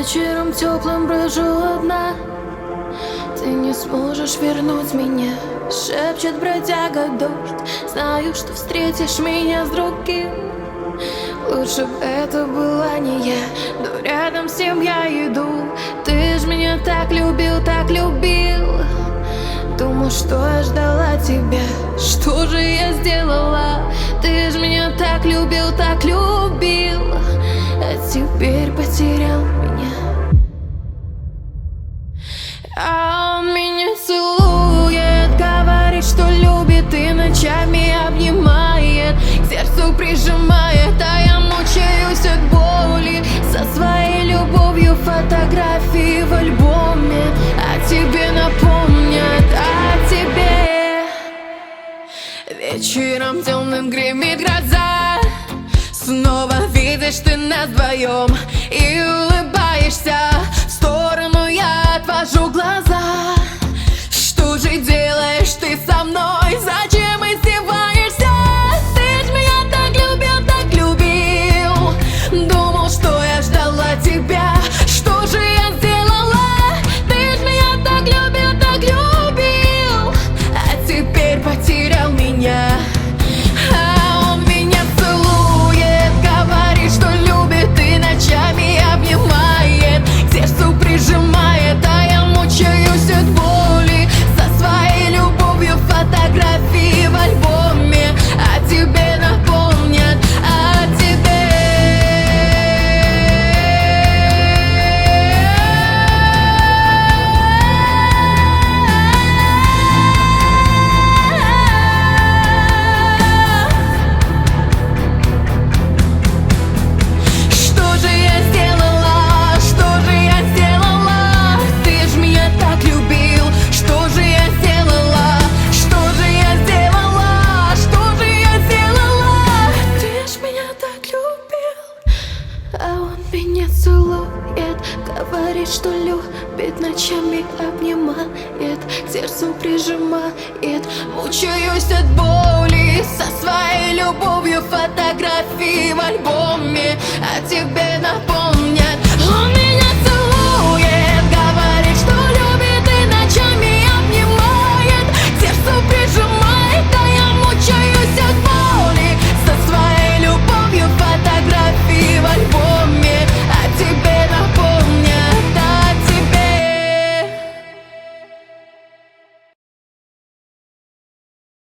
Вечером теплым брожу одна. Ты не сможешь вернуть меня, шепчет бродяга дождь. Знаю, что встретишь меня с другим. Лучше бы это была не я, но рядом с ним я иду. Ты ж меня так любил, так любил. Думал, что я ждала тебя. Что же я сделала? Ты ж меня так любил, так любил. А теперь потерял меня. А он меня целует, говорит, что любит и ночами обнимает, к сердцу прижимает, а я мучаюсь от боли. Со своей любовью фотографии в альбоме о тебе напомнят, о тебе. Вечером темным гремит гроза. Снова видишь ты нас вдвоем и улыбаешься. В сторону я отвожу глаза. Что же делаешь ты со мной? Зачем издеваешься? Ты ж меня так любил, так любил. Думал, что я ждала тебя. Что же я сделала? Ты ж меня так любил, так любил. А теперь потерял меня. Прижимает, а я мучаюсь от боли. Со своей любовью фотографии в альбоме о тебе напомнят, о тебе. Что же я сделала? Меня целует, говорит, что любит, ночами обнимает, к сердцу прижимает. Мучаюсь от боли, со своей любовью фотографии в альбоме о тебе напомнят.